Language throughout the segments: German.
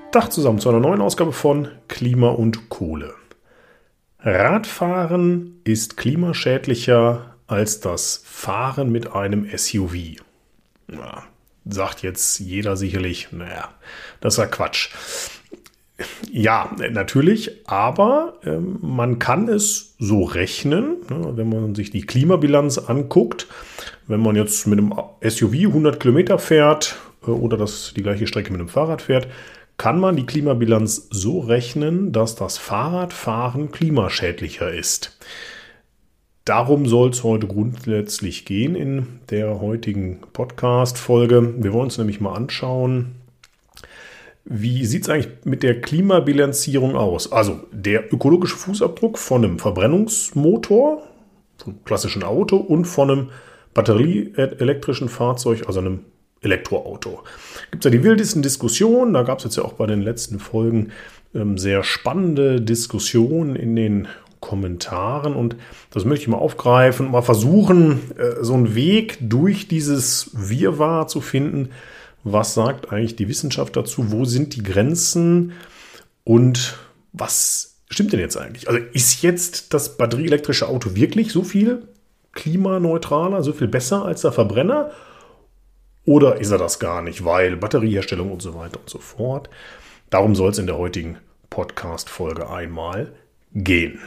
Tag zusammen zu einer neuen Ausgabe von Klima und Kohle. Radfahren ist klimaschädlicher als das Fahren mit einem SUV. Ja, sagt jetzt jeder sicherlich, das ist ja Quatsch. Ja, natürlich, aber man kann es so rechnen, wenn man sich die Klimabilanz anguckt. Wenn man jetzt mit einem SUV 100 Kilometer fährt oder die gleiche Strecke mit einem Fahrrad fährt, kann man die Klimabilanz so rechnen, dass das Fahrradfahren klimaschädlicher ist. Darum soll es heute grundsätzlich gehen in der heutigen Podcast-Folge. Wir wollen uns nämlich mal anschauen, wie sieht es eigentlich mit der Klimabilanzierung aus? Also der ökologische Fußabdruck von einem Verbrennungsmotor, vom klassischen Auto und von einem batterieelektrischen Fahrzeug, also einem Elektroauto. Gibt es ja die wildesten Diskussionen, da gab es jetzt ja auch bei den letzten Folgen sehr spannende Diskussionen in den Kommentaren und das möchte ich mal aufgreifen und mal versuchen, so einen Weg durch dieses Wirrwarr zu finden. Was sagt eigentlich die Wissenschaft dazu? Wo sind die Grenzen und was stimmt denn jetzt eigentlich? Also ist jetzt das batterieelektrische Auto wirklich so viel klimaneutraler, so viel besser als der Verbrenner? Oder ist er das gar nicht, weil Batterieherstellung und so weiter und so fort. Darum soll es in der heutigen Podcast-Folge einmal gehen.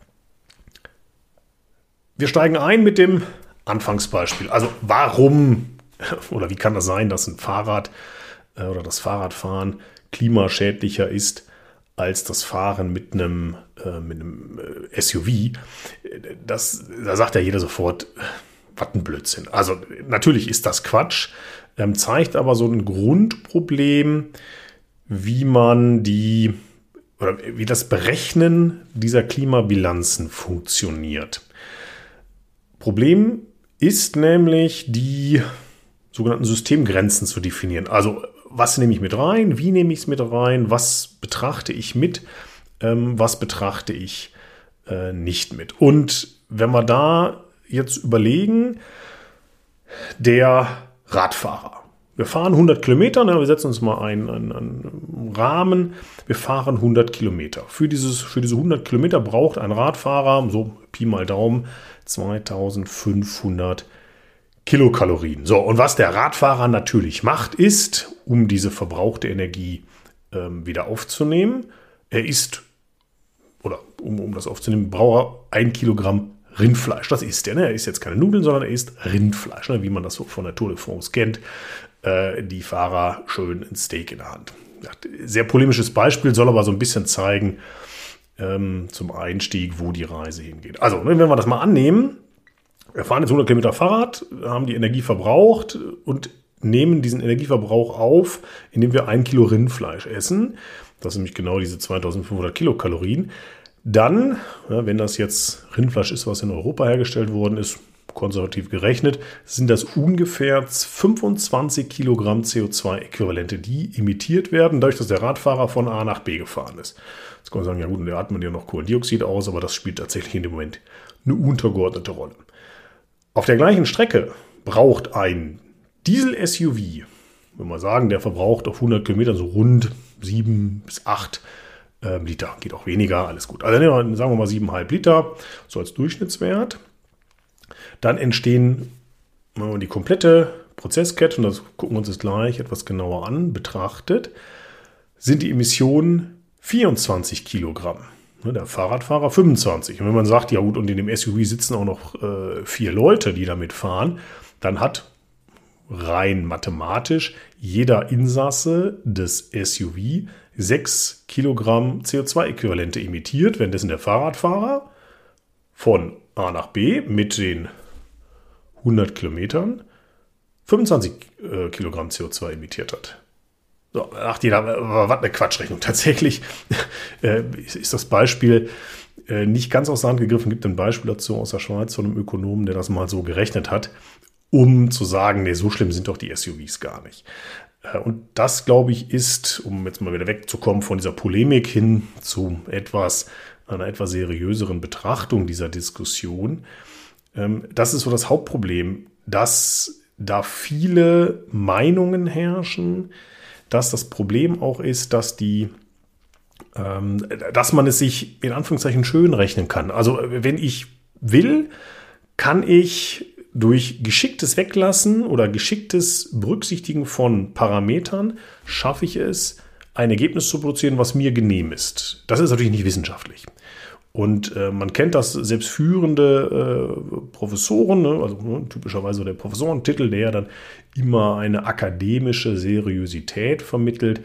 Wir steigen ein mit dem Anfangsbeispiel. Also warum oder wie kann das sein, dass ein Fahrrad oder das Fahrradfahren klimaschädlicher ist als das Fahren mit einem SUV? Da sagt ja jeder sofort, was ein Blödsinn. Also natürlich ist das Quatsch, zeigt aber so ein Grundproblem, wie das Berechnen dieser Klimabilanzen funktioniert. Problem ist nämlich, die sogenannten Systemgrenzen zu definieren. Also was nehme ich mit rein, wie nehme ich es mit rein, was betrachte ich mit, was betrachte ich nicht mit. Und wenn wir da jetzt überlegen, der Radfahrer. Wir fahren 100 Kilometer, wir setzen uns mal einen Rahmen, wir fahren 100 Kilometer. Für diese 100 Kilometer braucht ein Radfahrer, so Pi mal Daumen, 2500 Kilokalorien. So, und was der Radfahrer natürlich macht, ist, um diese verbrauchte Energie wieder aufzunehmen, um das aufzunehmen, braucht er 1 Kilogramm Rindfleisch. Das isst er. Er isst jetzt keine Nudeln, sondern er isst Rindfleisch, wie man das so von der Tour de France kennt. Die Fahrer schön ein Steak in der Hand. Ja, sehr polemisches Beispiel, soll aber so ein bisschen zeigen zum Einstieg, wo die Reise hingeht. Also, wenn wir das mal annehmen, wir fahren jetzt 100 Kilometer Fahrrad, haben die Energie verbraucht und nehmen diesen Energieverbrauch auf, indem wir 1 Kilo Rindfleisch essen. Das sind nämlich genau diese 2500 Kilokalorien. Dann, wenn das jetzt Rindfleisch ist, was in Europa hergestellt worden ist, konservativ gerechnet, sind das ungefähr 25 Kilogramm CO2-Äquivalente, die emittiert werden, dadurch, dass der Radfahrer von A nach B gefahren ist. Jetzt kann man sagen, ja gut, und der atmet ja noch Kohlendioxid aus, aber das spielt tatsächlich in dem Moment eine untergeordnete Rolle. Auf der gleichen Strecke braucht ein Diesel-SUV, wenn wir sagen, der verbraucht auf 100 Kilometern so rund 7 bis 8 Liter, geht auch weniger, alles gut. Also sagen wir mal 7,5 Liter, so als Durchschnittswert. Dann entstehen, wenn man die komplette Prozesskette, und das gucken wir uns jetzt gleich etwas genauer an, betrachtet, sind die Emissionen 24 Kilogramm. Der Fahrradfahrer 25. Und wenn man sagt, ja gut, und in dem SUV sitzen auch noch 4 Leute, die damit fahren, dann hat rein mathematisch jeder Insasse des SUV 6 Kilogramm CO2-Äquivalente emittiert, währenddessen der Fahrradfahrer von A nach B mit den 100 Kilometern 25 Kilogramm CO2 emittiert hat. So, ach, jeder, was eine Quatschrechnung. Tatsächlich ist das Beispiel nicht ganz aus der Hand gegriffen. Gibt ein Beispiel dazu aus der Schweiz von einem Ökonomen, der das mal so gerechnet hat, um zu sagen, nee, so schlimm sind doch die SUVs gar nicht. Und das, glaube ich, ist, um jetzt mal wieder wegzukommen von dieser Polemik hin zu einer etwas seriöseren Betrachtung dieser Diskussion, das ist so das Hauptproblem, dass da viele Meinungen herrschen, dass das Problem auch ist, dass man es sich in Anführungszeichen schön rechnen kann. Also wenn ich will, kann ich durch geschicktes Weglassen oder geschicktes Berücksichtigen von Parametern schaffe ich es, ein Ergebnis zu produzieren, was mir genehm ist. Das ist natürlich nicht wissenschaftlich. Und man kennt das, selbst führende Professoren, ne, also typischerweise der Professorentitel, der dann immer eine akademische Seriosität vermittelt,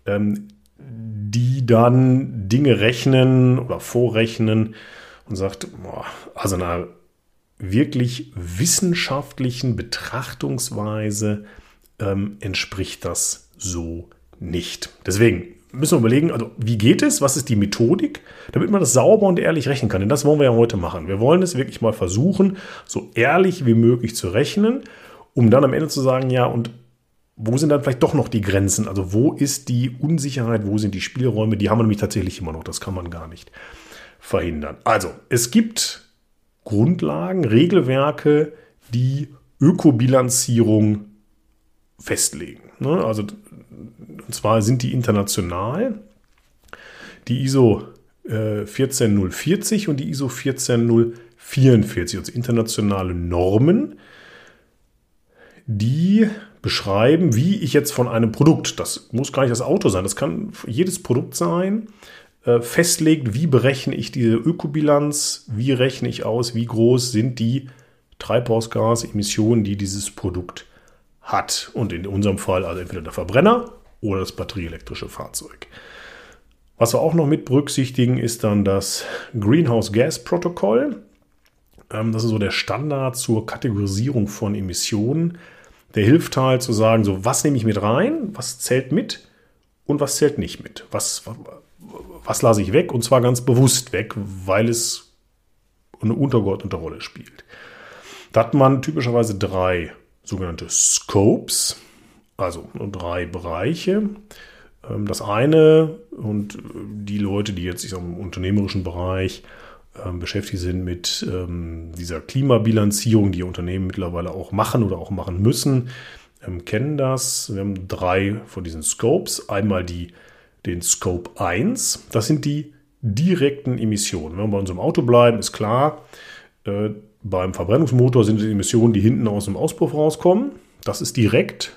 die dann Dinge rechnen oder vorrechnen und sagt, also einer wirklich wissenschaftlichen Betrachtungsweise entspricht das so nicht. Deswegen müssen wir überlegen, also wie geht es, was ist die Methodik, damit man das sauber und ehrlich rechnen kann. Denn das wollen wir ja heute machen. Wir wollen es wirklich mal versuchen, so ehrlich wie möglich zu rechnen, um dann am Ende zu sagen, ja, und wo sind dann vielleicht doch noch die Grenzen? Also wo ist die Unsicherheit, wo sind die Spielräume? Die haben wir nämlich tatsächlich immer noch, das kann man gar nicht verhindern. Also es gibt Grundlagen, Regelwerke, die Ökobilanzierung festlegen. Also, und zwar sind die international, die ISO 14040 und die ISO 14044, also internationale Normen, die beschreiben, wie ich jetzt von einem Produkt, das muss gar nicht das Auto sein, das kann jedes Produkt sein, festlegt, wie berechne ich diese Ökobilanz, wie rechne ich aus, wie groß sind die Treibhausgasemissionen, die dieses Produkt hat. Und in unserem Fall also entweder der Verbrenner oder das batterieelektrische Fahrzeug. Was wir auch noch mit berücksichtigen, ist dann das Greenhouse Gas Protokoll. Das ist so der Standard zur Kategorisierung von Emissionen. Der hilft halt zu sagen, so was nehme ich mit rein, was zählt mit und was zählt nicht mit. Was lasse ich weg und zwar ganz bewusst weg, weil es eine untergeordnete Rolle spielt. Da hat man typischerweise 3 sogenannte Scopes, also 3 Bereiche. Das eine, und die Leute, die jetzt im unternehmerischen Bereich beschäftigt sind mit dieser Klimabilanzierung, die Unternehmen mittlerweile auch machen oder auch machen müssen, kennen das. Wir haben 3 von diesen Scopes. Einmal den Scope 1, das sind die direkten Emissionen. Wenn wir bei unserem Auto bleiben, ist klar, beim Verbrennungsmotor sind es Emissionen, die hinten aus dem Auspuff rauskommen. Das ist direkt.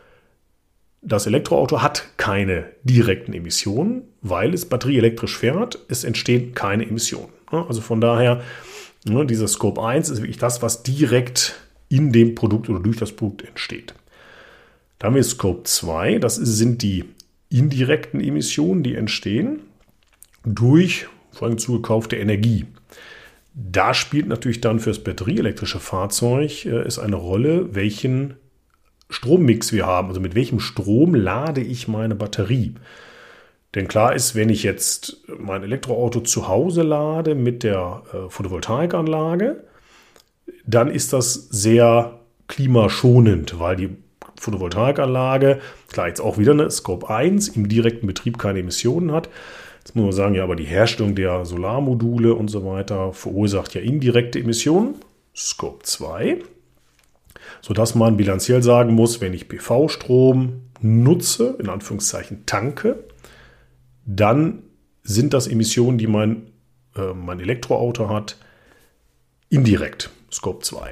Das Elektroauto hat keine direkten Emissionen, weil es batterieelektrisch fährt. Es entstehen keine Emissionen. Also von daher, dieser Scope 1 ist wirklich das, was direkt in dem Produkt oder durch das Produkt entsteht. Dann haben wir Scope 2, das sind die indirekten Emissionen, die entstehen durch vor allem zugekaufte Energie. Da spielt natürlich dann für das batterieelektrische Fahrzeug eine Rolle, welchen Strommix wir haben. Also mit welchem Strom lade ich meine Batterie. Denn klar ist, wenn ich jetzt mein Elektroauto zu Hause lade mit der Photovoltaikanlage, dann ist das sehr klimaschonend, weil die Photovoltaikanlage, klar jetzt auch wieder eine Scope 1, im direkten Betrieb keine Emissionen hat. Jetzt muss man sagen, ja, aber die Herstellung der Solarmodule und so weiter verursacht ja indirekte Emissionen, Scope 2, sodass man bilanziell sagen muss, wenn ich PV-Strom nutze, in Anführungszeichen tanke, dann sind das Emissionen, die mein Elektroauto hat, indirekt, Scope 2.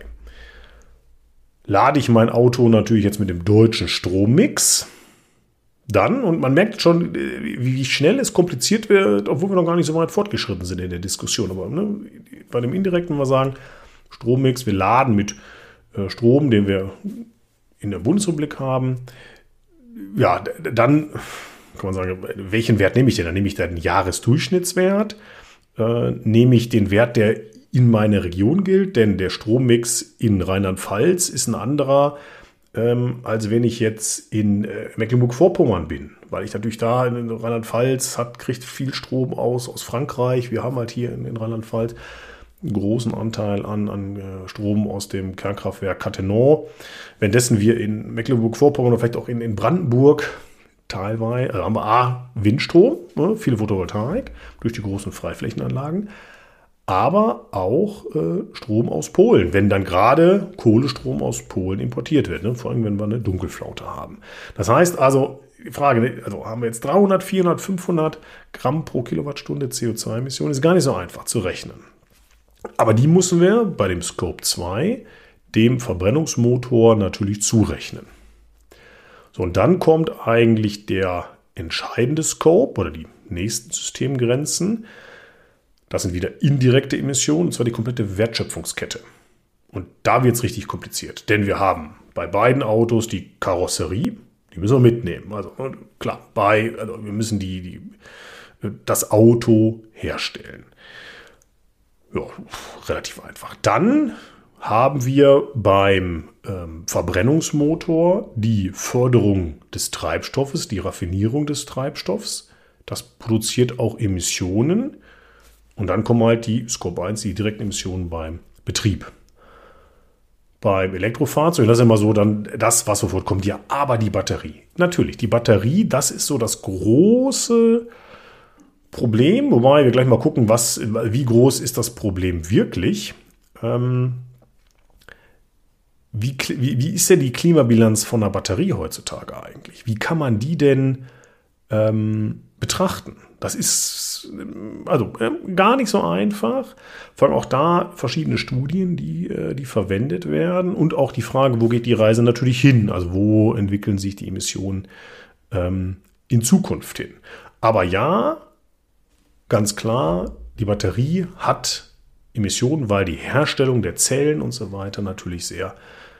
Lade ich mein Auto natürlich jetzt mit dem deutschen Strommix, dann, und man merkt schon, wie schnell es kompliziert wird, obwohl wir noch gar nicht so weit fortgeschritten sind in der Diskussion. Aber bei dem indirekten, wenn wir sagen, Strommix, wir laden mit Strom, den wir in der Bundesrepublik haben, ja, dann kann man sagen, welchen Wert nehme ich denn? Dann nehme ich da den Jahresdurchschnittswert, nehme ich den Wert, der in meiner Region gilt, denn der Strommix in Rheinland-Pfalz ist ein anderer, als wenn ich jetzt in Mecklenburg-Vorpommern bin, weil ich natürlich da in Rheinland-Pfalz kriegt viel Strom aus Frankreich. Wir haben halt hier in Rheinland-Pfalz einen großen Anteil an Strom aus dem Kernkraftwerk Cattenom. Währenddessen wir in Mecklenburg-Vorpommern oder vielleicht auch in Brandenburg teilweise haben wir Windstrom, viele Photovoltaik durch die großen Freiflächenanlagen, aber auch Strom aus Polen, wenn dann gerade Kohlestrom aus Polen importiert wird, vor allem wenn wir eine Dunkelflaute haben. Das heißt also, die Frage, ne? Also haben wir jetzt 300, 400, 500 Gramm pro Kilowattstunde CO2-Emissionen, ist gar nicht so einfach zu rechnen. Aber die müssen wir bei dem Scope 2 dem Verbrennungsmotor natürlich zurechnen. So, und dann kommt eigentlich der entscheidende Scope oder die nächsten Systemgrenzen. Das sind wieder indirekte Emissionen, und zwar die komplette Wertschöpfungskette. Und da wird es richtig kompliziert, denn wir haben bei beiden Autos die Karosserie, die müssen wir mitnehmen. Also klar, wir müssen das Auto herstellen. Ja, relativ einfach. Dann haben wir beim Verbrennungsmotor die Förderung des Treibstoffes, die Raffinierung des Treibstoffs. Das produziert auch Emissionen. Und dann kommen halt die Scope 1, die direkten Emissionen beim Betrieb. Beim Elektrofahrzeug, das ist immer so, dann das, was sofort kommt, ja, aber die Batterie. Natürlich, die Batterie, das ist so das große Problem, wobei wir gleich mal gucken, wie groß ist das Problem wirklich. Wie ist denn die Klimabilanz von einer Batterie heutzutage eigentlich? Wie kann man die denn betrachten? Das ist gar nicht so einfach. Vor allem auch da verschiedene Studien, die verwendet werden und auch die Frage, wo geht die Reise natürlich hin? Also wo entwickeln sich die Emissionen in Zukunft hin? Aber ja, ganz klar, die Batterie hat Emissionen, weil die Herstellung der Zellen und so weiter natürlich sehr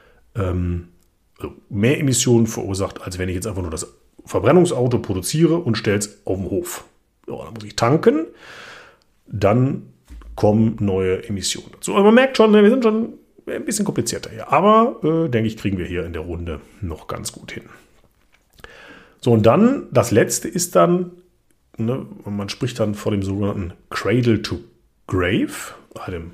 mehr Emissionen verursacht, als wenn ich jetzt einfach nur das Verbrennungsauto produziere und stelle es auf den Hof. Ja, dann muss ich tanken, dann kommen neue Emissionen dazu. Aber man merkt schon, wir sind schon ein bisschen komplizierter hier. Aber denke ich, kriegen wir hier in der Runde noch ganz gut hin. So, und dann, das letzte ist dann, man spricht dann von dem sogenannten Cradle to Grave, einem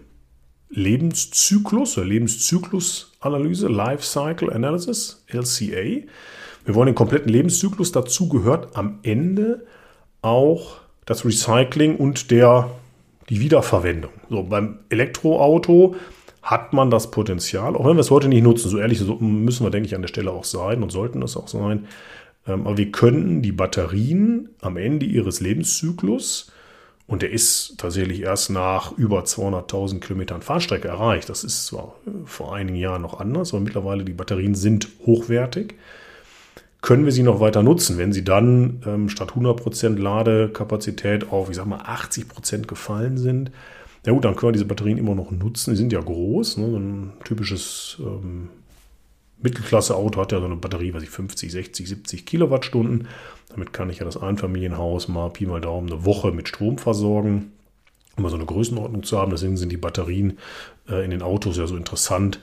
Lebenszyklus oder Lebenszyklusanalyse, Life Cycle Analysis, LCA. Wir wollen den kompletten Lebenszyklus, dazu gehört am Ende auch das Recycling und die Wiederverwendung. So, beim Elektroauto hat man das Potenzial, auch wenn wir es heute nicht nutzen, so ehrlich müssen wir, denke ich, an der Stelle auch sein und sollten das auch sein, aber wir könnten die Batterien am Ende ihres Lebenszyklus, und der ist tatsächlich erst nach über 200.000 Kilometern Fahrstrecke erreicht, das ist zwar vor einigen Jahren noch anders, aber mittlerweile die Batterien sind hochwertig, können wir sie noch weiter nutzen, wenn sie dann statt 100% Ladekapazität auf, 80% gefallen sind. Ja gut, dann können wir diese Batterien immer noch nutzen. Die sind ja groß. Ne? So ein typisches Mittelklasse-Auto hat ja so eine Batterie, 50, 60, 70 Kilowattstunden. Damit kann ich ja das Einfamilienhaus mal Pi mal Daumen eine Woche mit Strom versorgen, um mal so eine Größenordnung zu haben. Deswegen sind die Batterien in den Autos ja so interessant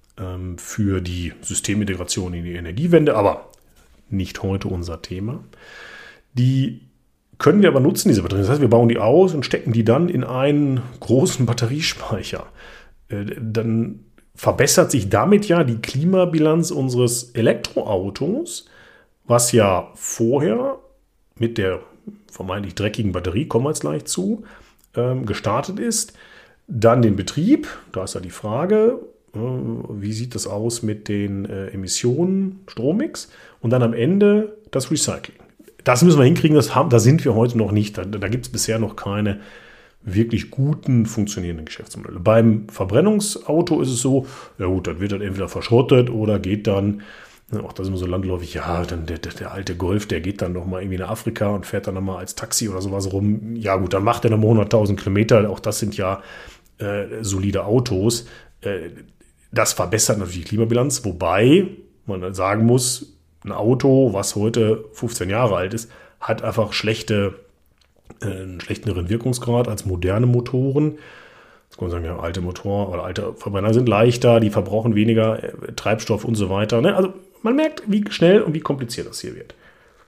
für die Systemintegration in die Energiewende. Aber nicht heute unser Thema. Die können wir aber nutzen, diese Batterien. Das heißt, wir bauen die aus und stecken die dann in einen großen Batteriespeicher. Dann verbessert sich damit ja die Klimabilanz unseres Elektroautos, was ja vorher mit der vermeintlich dreckigen Batterie, kommen wir jetzt gleich zu, gestartet ist. Dann den Betrieb, da ist ja die Frage, wie sieht das aus mit den Emissionen, Strommix und dann am Ende das Recycling. Das müssen wir hinkriegen, da sind wir heute noch nicht. Da gibt es bisher noch keine wirklich guten, funktionierenden Geschäftsmodelle. Beim Verbrennungsauto ist es so, ja gut, dann wird dann entweder verschrottet oder geht dann, auch das ist immer so landläufig, ja, dann der alte Golf, der geht dann noch mal irgendwie nach Afrika und fährt dann noch mal als Taxi oder sowas rum. Ja gut, dann macht er noch mal 100.000 Kilometer, auch das sind ja solide Autos. Das verbessert natürlich die Klimabilanz, wobei man dann sagen muss, ein Auto, was heute 15 Jahre alt ist, hat einfach einen schlechteren Wirkungsgrad als moderne Motoren. Jetzt kann man sagen, ja, alte Motoren oder alte Verbrenner sind leichter, die verbrauchen weniger Treibstoff und so weiter. Ne? Also man merkt, wie schnell und wie kompliziert das hier wird.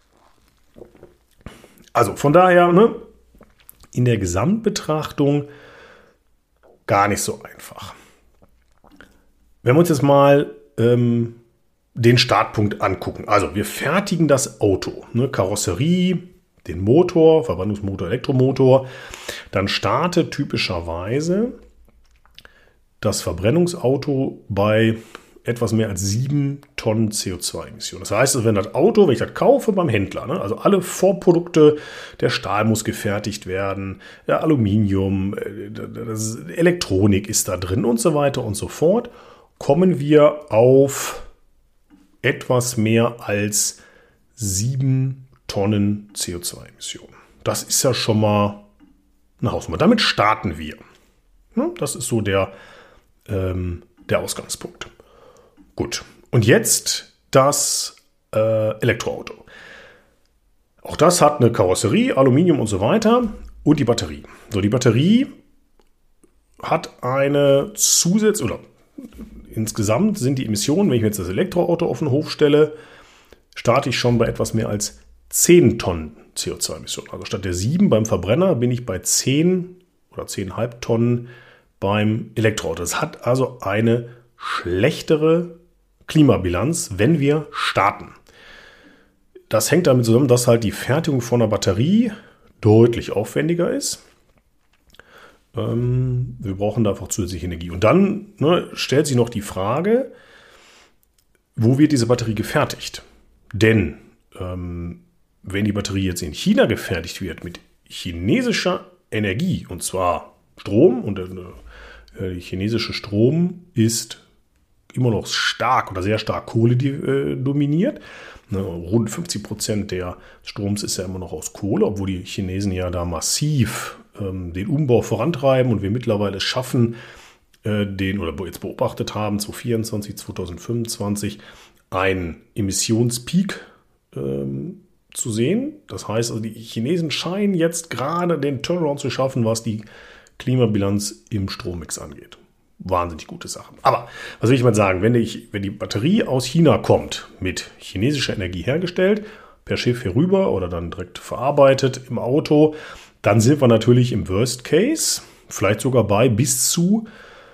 Also von daher, in der Gesamtbetrachtung gar nicht so einfach. Wenn wir uns jetzt mal den Startpunkt angucken. Also wir fertigen das Auto, Karosserie, den Motor, Verbrennungsmotor, Elektromotor. Dann startet typischerweise das Verbrennungsauto bei etwas mehr als 7 Tonnen CO2-Emissionen. Das heißt, wenn ich das kaufe beim Händler, ne, also alle Vorprodukte, der Stahl muss gefertigt werden, der Aluminium, Elektronik ist da drin und so weiter und so fort, kommen wir auf etwas mehr als 7 Tonnen CO2-Emissionen. Das ist ja schon mal eine Hausnummer. Damit starten wir. Das ist so der Ausgangspunkt. Gut. Und jetzt das Elektroauto. Auch das hat eine Karosserie, Aluminium und so weiter und die Batterie. So, die Batterie hat eine oder insgesamt sind die Emissionen, wenn ich mir jetzt das Elektroauto auf den Hof stelle, starte ich schon bei etwas mehr als 10 Tonnen CO2-Emissionen. Also statt der 7 beim Verbrenner bin ich bei 10 oder 10,5 Tonnen beim Elektroauto. Das hat also eine schlechtere Klimabilanz, wenn wir starten. Das hängt damit zusammen, dass halt die Fertigung von einer Batterie deutlich aufwendiger ist. Wir brauchen da einfach zusätzliche Energie. Und dann stellt sich noch die Frage, wo wird diese Batterie gefertigt? Denn wenn die Batterie jetzt in China gefertigt wird mit chinesischer Energie, und zwar Strom, und der chinesische Strom ist immer noch stark oder sehr stark Kohle dominiert. Rund 50% des Stroms ist ja immer noch aus Kohle, obwohl die Chinesen ja da massiv den Umbau vorantreiben und wir mittlerweile schaffen, jetzt beobachtet haben, 2024, 2025, einen Emissionspeak zu sehen. Das heißt, also die Chinesen scheinen jetzt gerade den Turnaround zu schaffen, was die Klimabilanz im Strommix angeht. Wahnsinnig gute Sache. Aber was will ich mal sagen, wenn die Batterie aus China kommt, mit chinesischer Energie hergestellt, per Schiff hier rüber oder dann direkt verarbeitet im Auto, dann sind wir natürlich im Worst Case, vielleicht sogar bei bis zu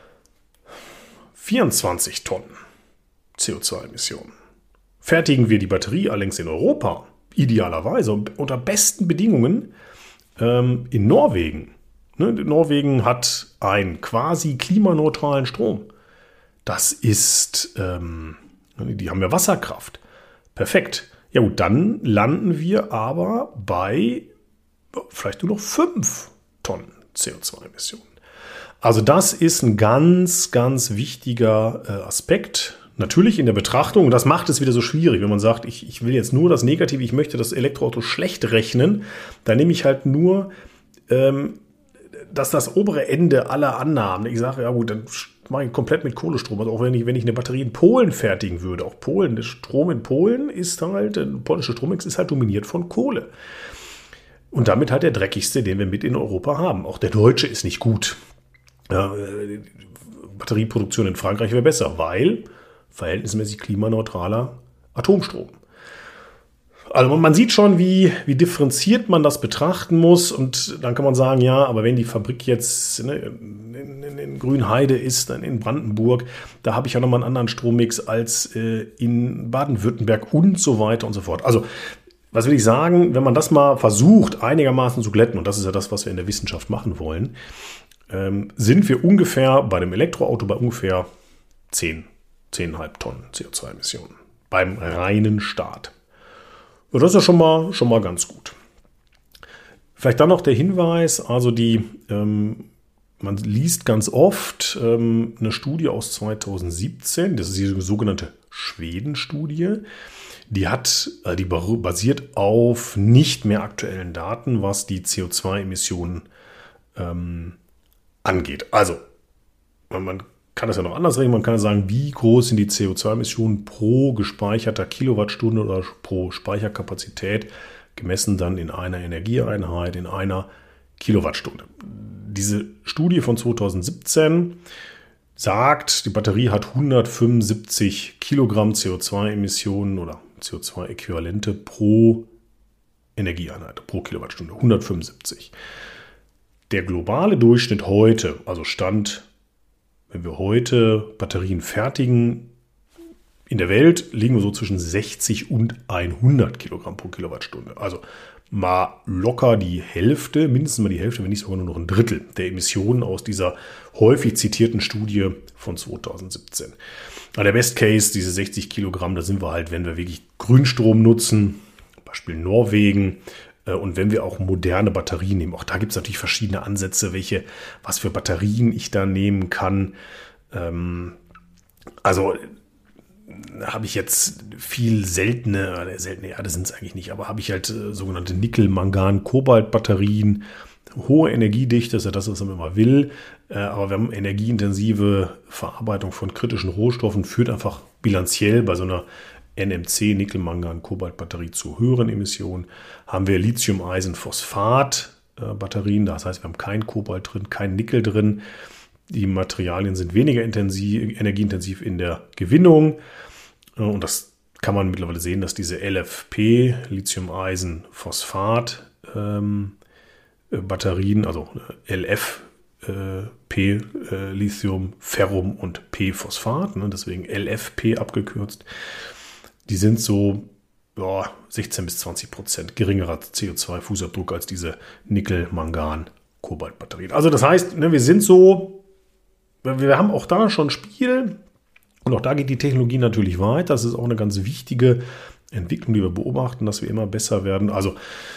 24 Tonnen CO2-Emissionen. Fertigen wir die Batterie allerdings in Europa, idealerweise unter besten Bedingungen in Norwegen. Norwegen hat einen quasi klimaneutralen Strom. Das ist, die haben ja Wasserkraft. Perfekt. Ja gut, dann landen wir aber bei vielleicht nur noch 5 Tonnen CO2-Emissionen. Also das ist ein ganz, ganz wichtiger Aspekt. Natürlich in der Betrachtung, und das macht es wieder so schwierig, wenn man sagt, ich will jetzt nur das Negative, ich möchte das Elektroauto schlecht rechnen, dann nehme ich halt nur das obere Ende aller Annahmen. Ich sage, ja gut, dann mache ich komplett mit Kohlestrom. Also auch wenn ich eine Batterie in Polen fertigen würde, auch Polen, der Strom in Polen ist halt, der polnische Strommix ist halt dominiert von Kohle. Und damit halt der dreckigste, den wir mit in Europa haben. Auch der deutsche ist nicht gut. Ja, Batterieproduktion in Frankreich wäre besser, weil verhältnismäßig klimaneutraler Atomstrom. Also man sieht schon, wie differenziert man das betrachten muss. Und dann kann man sagen, ja, aber wenn die Fabrik jetzt in Grünheide ist, dann in Brandenburg, da habe ich ja nochmal einen anderen Strommix als in Baden-Württemberg und so weiter und so fort. Also was will ich sagen, wenn man das mal versucht, einigermaßen zu glätten, und das ist ja das, was wir in der Wissenschaft machen wollen, sind wir ungefähr bei dem Elektroauto bei ungefähr 10,5 Tonnen CO2-Emissionen beim reinen Start. Und das ist ja schon mal ganz gut. Vielleicht dann noch der Hinweis, also man liest ganz oft eine Studie aus 2017, das ist die sogenannte Schweden-Studie, die basiert auf nicht mehr aktuellen Daten, was die CO2-Emissionen angeht. Also, man kann das ja noch anders rechnen. Man kann sagen, wie groß sind die CO2-Emissionen pro gespeicherter Kilowattstunde oder pro Speicherkapazität, gemessen dann in einer Energieeinheit, in einer Kilowattstunde. Diese Studie von 2017 sagt, die Batterie hat 175 Kilogramm CO2-Emissionen oder CO2-Äquivalente pro Energieeinheit, pro Kilowattstunde. 175. Der globale Durchschnitt heute, also Stand, wenn wir heute Batterien fertigen, in der Welt liegen wir so zwischen 60 und 100 Kilogramm pro Kilowattstunde. Also mal locker die Hälfte, mindestens mal die Hälfte, wenn nicht sogar nur noch ein Drittel der Emissionen aus dieser häufig zitierten Studie von 2017. Aber der Best Case, diese 60 Kilogramm, da sind wir halt, wenn wir wirklich Grünstrom nutzen, Beispiel Norwegen, und wenn wir auch moderne Batterien nehmen. Auch da gibt es natürlich verschiedene Ansätze, was für Batterien ich da nehmen kann. Also habe ich jetzt viel seltene Erde sind es eigentlich nicht, aber habe ich halt sogenannte Nickel-Mangan-Kobalt-Batterien, hohe Energiedichte, das ist ja das, was man immer will, aber wir haben energieintensive Verarbeitung von kritischen Rohstoffen, führt einfach bilanziell bei so einer NMC, Nickel-Mangan-Kobalt-Batterie zu höheren Emissionen. Haben wir Lithium-Eisen-Phosphat-Batterien, das heißt, wir haben kein Kobalt drin, kein Nickel drin. Die Materialien sind weniger energieintensiv in der Gewinnung. Und das kann man mittlerweile sehen, dass diese LFP, Lithium-Eisen-Phosphat, Batterien, also LFP, Lithium, Ferrum und P-Phosphat, deswegen LFP abgekürzt, die sind so 16-20% geringerer CO2-Fußabdruck als diese Nickel-Mangan-Kobalt-Batterien. Also das heißt, wir haben auch da schon Spiel und auch da geht die Technologie natürlich weiter. Das ist auch eine ganz wichtige Entwicklung, die wir beobachten, dass wir immer besser werden. Also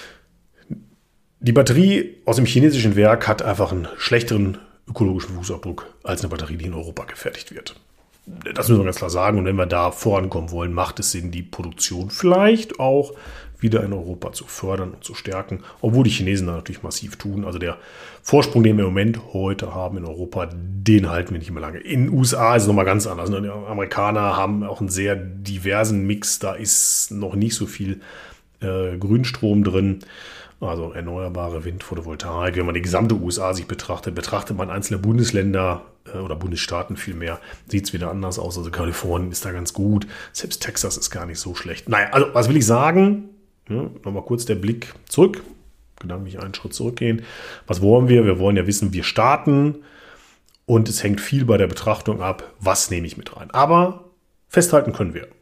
die Batterie aus dem chinesischen Werk hat einfach einen schlechteren ökologischen Fußabdruck als eine Batterie, die in Europa gefertigt wird. Das müssen wir ganz klar sagen. Und wenn wir da vorankommen wollen, macht es Sinn, die Produktion vielleicht auch wieder in Europa zu fördern und zu stärken, obwohl die Chinesen da natürlich massiv tun. Also der Vorsprung, den wir im Moment heute haben in Europa, den halten wir nicht mehr lange. In den USA ist es nochmal ganz anders. Die Amerikaner haben auch einen sehr diversen Mix. Da ist noch nicht so viel Grünstrom drin. Also erneuerbare Wind, Photovoltaik. Wenn man die gesamte USA sich betrachtet man einzelne Bundesländer oder Bundesstaaten vielmehr, sieht es wieder anders aus. Also Kalifornien ist da ganz gut. Selbst Texas ist gar nicht so schlecht. Naja, also was will ich sagen? Nochmal kurz der Blick zurück. Gedanklich einen Schritt zurückgehen. Was wollen wir? Wir wollen ja wissen, wir starten. Und es hängt viel bei der Betrachtung ab, was nehme ich mit rein. Aber festhalten können wir,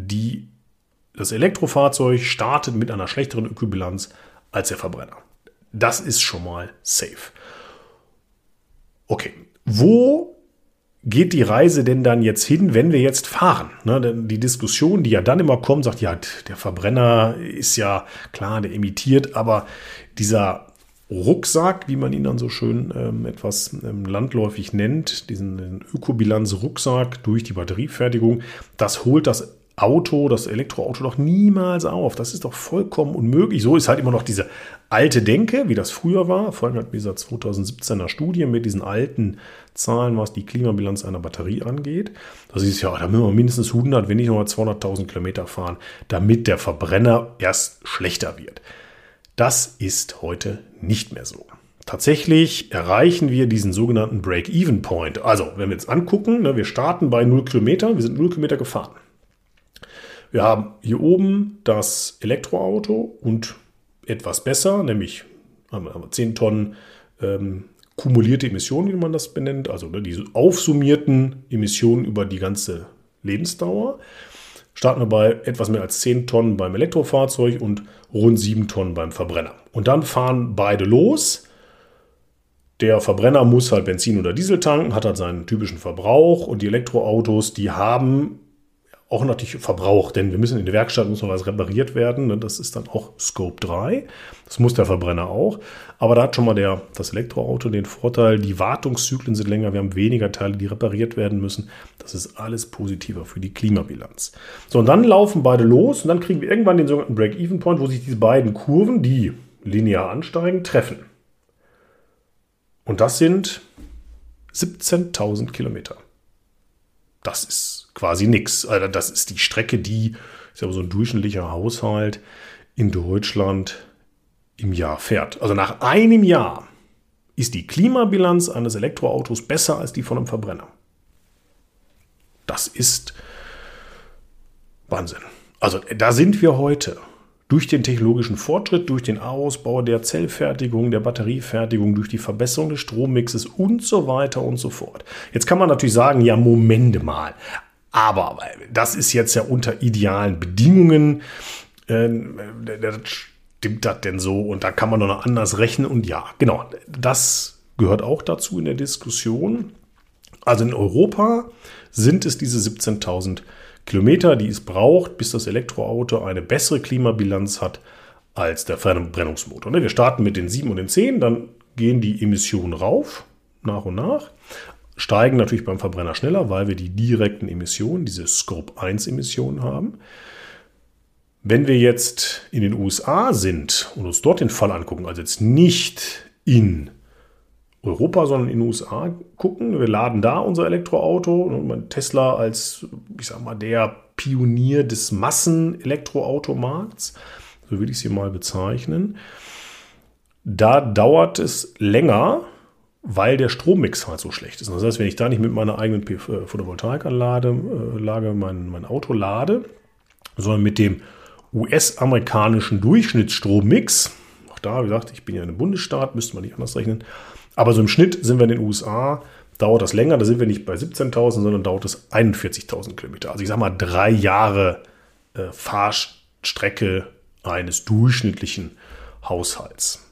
das Elektrofahrzeug startet mit einer schlechteren Ökobilanz als der Verbrenner. Das ist schon mal safe. Okay, wo geht die Reise denn dann jetzt hin, wenn wir jetzt fahren? Die Diskussion, die ja dann immer kommt, sagt, ja, der Verbrenner ist ja klar, der emittiert, aber dieser Rucksack, wie man ihn dann so schön etwas landläufig nennt, diesen Ökobilanz-Rucksack durch die Batteriefertigung, das holt das Elektroauto doch niemals auf. Das ist doch vollkommen unmöglich. So ist halt immer noch diese alte Denke, wie das früher war, vor allem mit dieser 2017er Studie mit diesen alten Zahlen, was die Klimabilanz einer Batterie angeht. Das ist ja, da müssen wir mindestens 100, wenn nicht nochmal 200.000 Kilometer fahren, damit der Verbrenner erst schlechter wird. Das ist heute nicht mehr so. Tatsächlich erreichen wir diesen sogenannten Break-Even-Point. Also, wenn wir jetzt angucken, wir starten bei 0 Kilometer, wir sind 0 Kilometer gefahren. Wir haben hier oben das Elektroauto und etwas besser, nämlich haben wir 10 Tonnen kumulierte Emissionen, wie man das benennt, also diese aufsummierten Emissionen über die ganze Lebensdauer. Starten wir bei etwas mehr als 10 Tonnen beim Elektrofahrzeug und rund 7 Tonnen beim Verbrenner. Und dann fahren beide los. Der Verbrenner muss halt Benzin oder Diesel tanken, hat halt seinen typischen Verbrauch und die Elektroautos, die haben auch natürlich Verbrauch, denn wir müssen in der Werkstatt, muss noch was repariert werden. Das ist dann auch Scope 3. Das muss der Verbrenner auch. Aber da hat schon mal das Elektroauto den Vorteil, die Wartungszyklen sind länger, wir haben weniger Teile, die repariert werden müssen. Das ist alles positiver für die Klimabilanz. So, und dann laufen beide los und dann kriegen wir irgendwann den sogenannten Break-Even-Point, wo sich diese beiden Kurven, die linear ansteigen, treffen. Und das sind 17.000 Kilometer. Das ist quasi nichts. Also das ist die Strecke, die ist aber so ein durchschnittlicher Haushalt in Deutschland im Jahr fährt. Also nach einem Jahr ist die Klimabilanz eines Elektroautos besser als die von einem Verbrenner. Das ist Wahnsinn. Also da sind wir heute durch den technologischen Fortschritt, durch den Ausbau der Zellfertigung, der Batteriefertigung, durch die Verbesserung des Strommixes und so weiter und so fort. Jetzt kann man natürlich sagen, ja, Moment mal. Aber das ist jetzt ja unter idealen Bedingungen. Der stimmt das denn so? Und da kann man doch noch anders rechnen. Und ja, genau, das gehört auch dazu in der Diskussion. Also in Europa sind es diese 17.000 Kilometer, die es braucht, bis das Elektroauto eine bessere Klimabilanz hat als der Verbrennungsmotor. Wir starten mit den 7 und den 10, dann gehen die Emissionen rauf, nach und nach, steigen natürlich beim Verbrenner schneller, weil wir die direkten Emissionen, diese Scope-1-Emissionen haben. Wenn wir jetzt in den USA sind und uns dort den Fall angucken, also jetzt nicht in Europa, sondern in den USA gucken, wir laden da unser Elektroauto, Tesla als, ich sag mal, der Pionier des Massen-Elektroautomarkts, so würde ich es hier mal bezeichnen. Da dauert es länger, weil der Strommix halt so schlecht ist. Das heißt, wenn ich da nicht mit meiner eigenen Photovoltaikanlage mein Auto lade, sondern mit dem US-amerikanischen Durchschnittsstrommix, auch da, wie gesagt, ich bin ja in einem Bundesstaat, müsste man nicht anders rechnen, aber so im Schnitt sind wir in den USA, dauert das länger, da sind wir nicht bei 17.000, sondern dauert es 41.000 Kilometer. Also ich sage mal 3 Jahre Fahrstrecke eines durchschnittlichen Haushalts.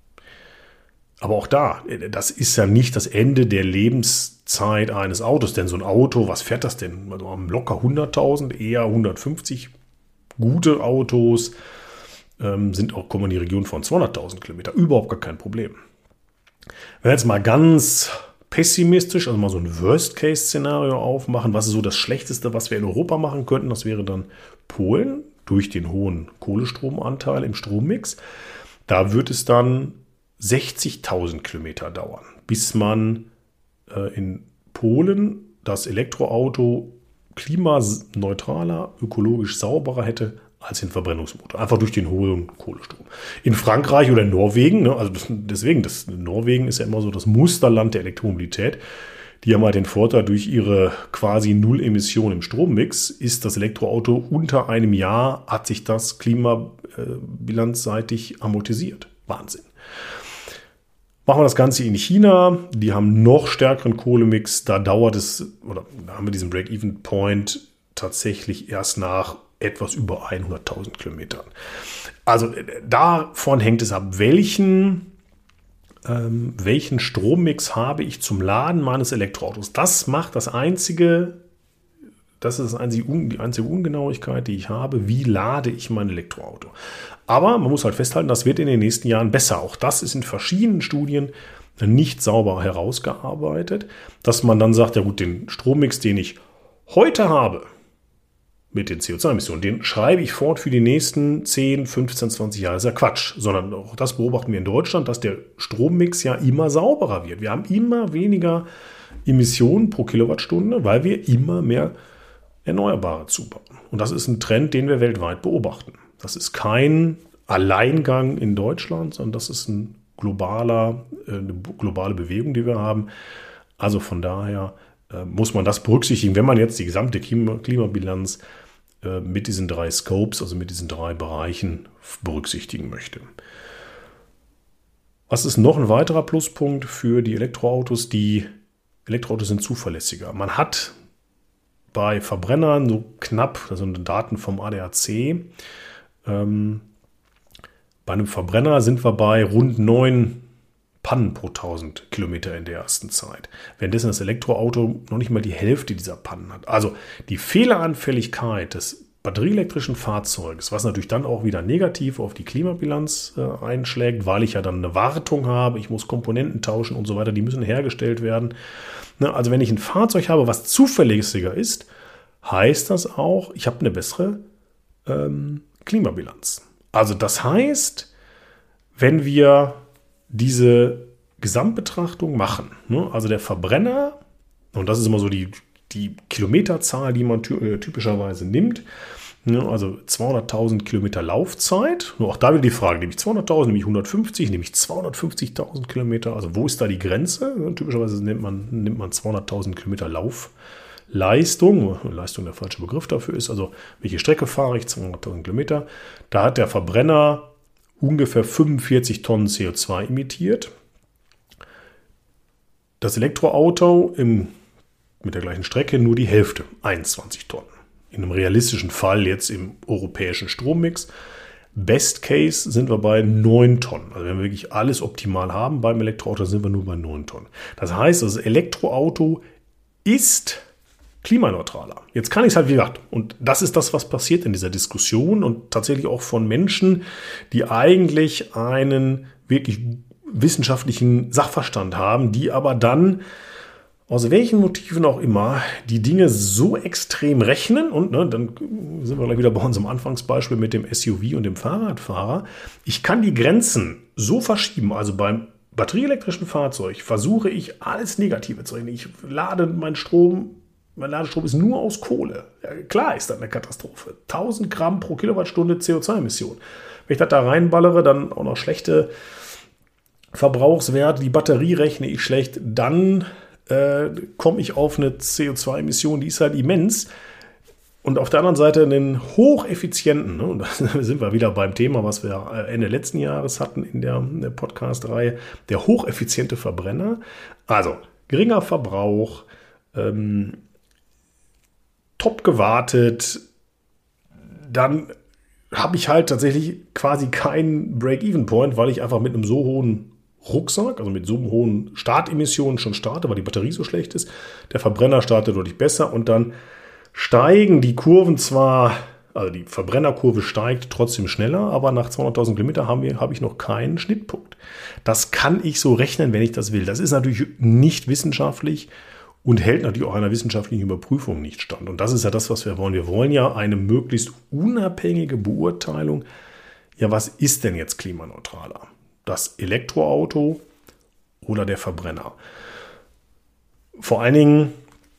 Aber auch da, das ist ja nicht das Ende der Lebenszeit eines Autos, denn so ein Auto, was fährt das denn? Also locker 100.000, eher 150. Gute Autos kommen in die Region von 200.000 Kilometer, überhaupt gar kein Problem. Wenn wir jetzt mal ganz pessimistisch, also mal so ein Worst-Case-Szenario aufmachen, was ist so das Schlechteste, was wir in Europa machen könnten, das wäre dann Polen durch den hohen Kohlestromanteil im Strommix. Da wird es dann 60.000 Kilometer dauern, bis man in Polen das Elektroauto klimaneutraler, ökologisch sauberer hätte als den Verbrennungsmotor. Einfach durch den hohen Kohlestrom. In Frankreich oder in Norwegen, also deswegen, Norwegen ist ja immer so das Musterland der Elektromobilität. Die haben halt den Vorteil, durch ihre quasi Null-Emission im Strommix ist das Elektroauto unter einem Jahr, hat sich das klimabilanzseitig amortisiert. Wahnsinn. Machen wir das Ganze in China. Die haben noch stärkeren Kohlemix. Da dauert es, oder da haben wir diesen Break-Even-Point tatsächlich erst nach etwas über 100.000 Kilometern. Also davon hängt es ab, welchen Strommix habe ich zum Laden meines Elektroautos. Das ist die einzige Ungenauigkeit, die ich habe. Wie lade ich mein Elektroauto? Aber man muss halt festhalten, das wird in den nächsten Jahren besser. Auch das ist in verschiedenen Studien nicht sauber herausgearbeitet, dass man dann sagt, ja gut, den Strommix, den ich heute habe, mit den CO2-Emissionen, den schreibe ich fort für die nächsten 10, 15, 20 Jahre. Das ist ja Quatsch, sondern auch das beobachten wir in Deutschland, dass der Strommix ja immer sauberer wird. Wir haben immer weniger Emissionen pro Kilowattstunde, weil wir immer mehr Erneuerbare zubauen. Und das ist ein Trend, den wir weltweit beobachten. Das ist kein Alleingang in Deutschland, sondern das ist eine globale Bewegung, die wir haben. Also von daher muss man das berücksichtigen, wenn man jetzt die gesamte Klimabilanz mit diesen 3 Scopes, also mit diesen 3 Bereichen berücksichtigen möchte. Was ist noch ein weiterer Pluspunkt für die Elektroautos? Die Elektroautos sind zuverlässiger. Man hat bei Verbrennern so knapp, das sind Daten vom ADAC, bei einem Verbrenner sind wir bei rund 9 Pannen pro 1000 Kilometer in der ersten Zeit. Währenddessen das Elektroauto noch nicht mal die Hälfte dieser Pannen hat. Also die Fehleranfälligkeit des batterieelektrischen Fahrzeugs, was natürlich dann auch wieder negativ auf die Klimabilanz einschlägt, weil ich ja dann eine Wartung habe, ich muss Komponenten tauschen und so weiter, die müssen hergestellt werden. Also wenn ich ein Fahrzeug habe, was zuverlässiger ist, heißt das auch, ich habe eine bessere Klimabilanz. Also das heißt, wenn wir diese Gesamtbetrachtung machen, also der Verbrenner, und das ist immer so die Kilometerzahl, die man typischerweise nimmt, also 200.000 Kilometer Laufzeit, nur auch da wieder die Frage, nehme ich 200.000, nehme ich 150, nehme ich 250.000 Kilometer, also wo ist da die Grenze? Typischerweise nimmt man 200.000 Kilometer Laufleistung, Leistung der falsche Begriff dafür ist, also welche Strecke fahre ich, 200.000 Kilometer, da hat der Verbrenner ungefähr 45 Tonnen CO2 emittiert. Das Elektroauto mit der gleichen Strecke nur die Hälfte, 21 Tonnen. In einem realistischen Fall jetzt im europäischen Strommix. Best Case sind wir bei 9 Tonnen. Also wenn wir wirklich alles optimal haben beim Elektroauto, sind wir nur bei 9 Tonnen. Das heißt, das Elektroauto ist klimaneutraler. Jetzt kann ich es halt, wie gesagt, und das ist das, was passiert in dieser Diskussion und tatsächlich auch von Menschen, die eigentlich einen wirklich wissenschaftlichen Sachverstand haben, die aber dann aus welchen Motiven auch immer die Dinge so extrem rechnen und dann sind wir gleich wieder bei unserem Anfangsbeispiel mit dem SUV und dem Fahrradfahrer. Ich kann die Grenzen so verschieben, also beim batterieelektrischen Fahrzeug versuche ich alles Negative zu rechnen. Ich lade mein Ladestrom ist nur aus Kohle. Ja, klar ist das eine Katastrophe. 1000 Gramm pro Kilowattstunde CO2-Emission. Wenn ich das da reinballere, dann auch noch schlechte Verbrauchswerte, die Batterie rechne ich schlecht, dann komme ich auf eine CO2-Emission, die ist halt immens. Und auf der anderen Seite einen hocheffizienten, und da sind wir wieder beim Thema, was wir Ende letzten Jahres hatten in der Podcast-Reihe, der hocheffiziente Verbrenner. Also geringer Verbrauch, top gewartet, dann habe ich halt tatsächlich quasi keinen Break-Even-Point, weil ich einfach mit einem so hohen Rucksack, also mit so hohen Startemissionen schon starte, weil die Batterie so schlecht ist. Der Verbrenner startet deutlich besser und dann steigen die Kurven zwar, also die Verbrennerkurve steigt trotzdem schneller, aber nach 200.000 Kilometer habe ich noch keinen Schnittpunkt. Das kann ich so rechnen, wenn ich das will. Das ist natürlich nicht wissenschaftlich und hält natürlich auch einer wissenschaftlichen Überprüfung nicht stand. Und das ist ja das, was wir wollen. Wir wollen ja eine möglichst unabhängige Beurteilung. Ja, was ist denn jetzt klimaneutraler? Das Elektroauto oder der Verbrenner? Vor allen Dingen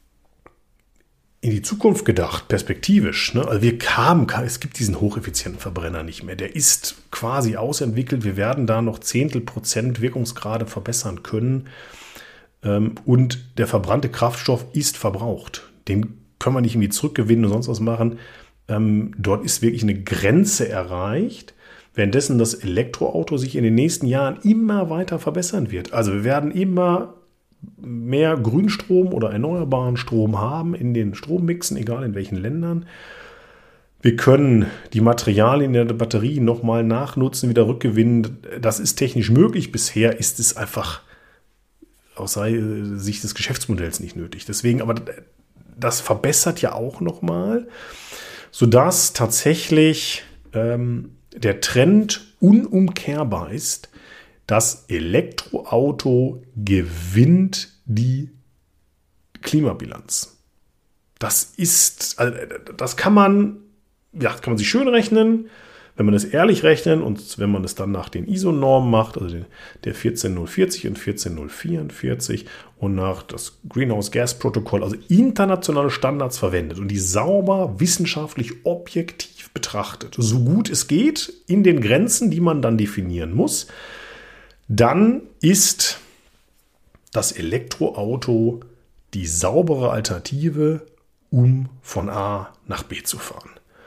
in die Zukunft gedacht, perspektivisch. Ne? Also es gibt diesen hocheffizienten Verbrenner nicht mehr. Der ist quasi ausentwickelt. Wir werden da noch Zehntelprozent Wirkungsgrade verbessern können. Und der verbrannte Kraftstoff ist verbraucht. Den können wir nicht irgendwie zurückgewinnen und sonst was machen. Dort ist wirklich eine Grenze erreicht, währenddessen das Elektroauto sich in den nächsten Jahren immer weiter verbessern wird. Also wir werden immer mehr Grünstrom oder erneuerbaren Strom haben in den Strommixen, egal in welchen Ländern. Wir können die Materialien in der Batterie nochmal nachnutzen, wieder rückgewinnen. Das ist technisch möglich. Bisher ist es einfach aus Sicht des Geschäftsmodells nicht nötig. Deswegen, aber das verbessert ja auch nochmal, sodass tatsächlich der Trend unumkehrbar ist. Das Elektroauto gewinnt die Klimabilanz. Das kann man sich schön rechnen, wenn man das ehrlich rechnet und wenn man es dann nach den ISO-Normen macht, also der 14040 und 14044 und nach das Greenhouse-Gas-Protokoll, also internationale Standards verwendet und die sauber wissenschaftlich objektiv betrachtet, so gut es geht, in den Grenzen, die man dann definieren muss, dann ist das Elektroauto die saubere Alternative, um von A nach B zu fahren.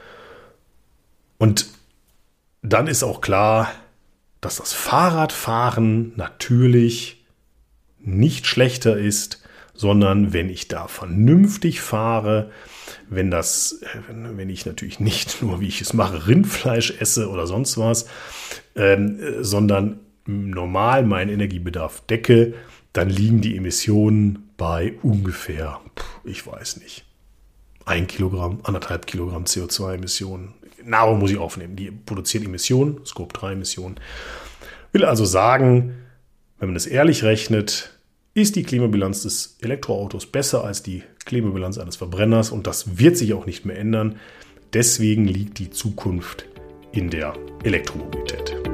Und dann ist auch klar, dass das Fahrradfahren natürlich nicht schlechter ist, sondern wenn ich da vernünftig fahre, wenn ich natürlich nicht nur, wie ich es mache, Rindfleisch esse oder sonst was, sondern normal meinen Energiebedarf decke, dann liegen die Emissionen bei ungefähr, ich weiß nicht, 1 Kilogramm, 1,5 Kilogramm CO2-Emissionen. Nahrung muss ich aufnehmen, die produziert Emissionen, Scope 3 Emissionen. Will also sagen, wenn man das ehrlich rechnet, ist die Klimabilanz des Elektroautos besser als die Klimabilanz eines Verbrenners und das wird sich auch nicht mehr ändern. Deswegen liegt die Zukunft in der Elektromobilität.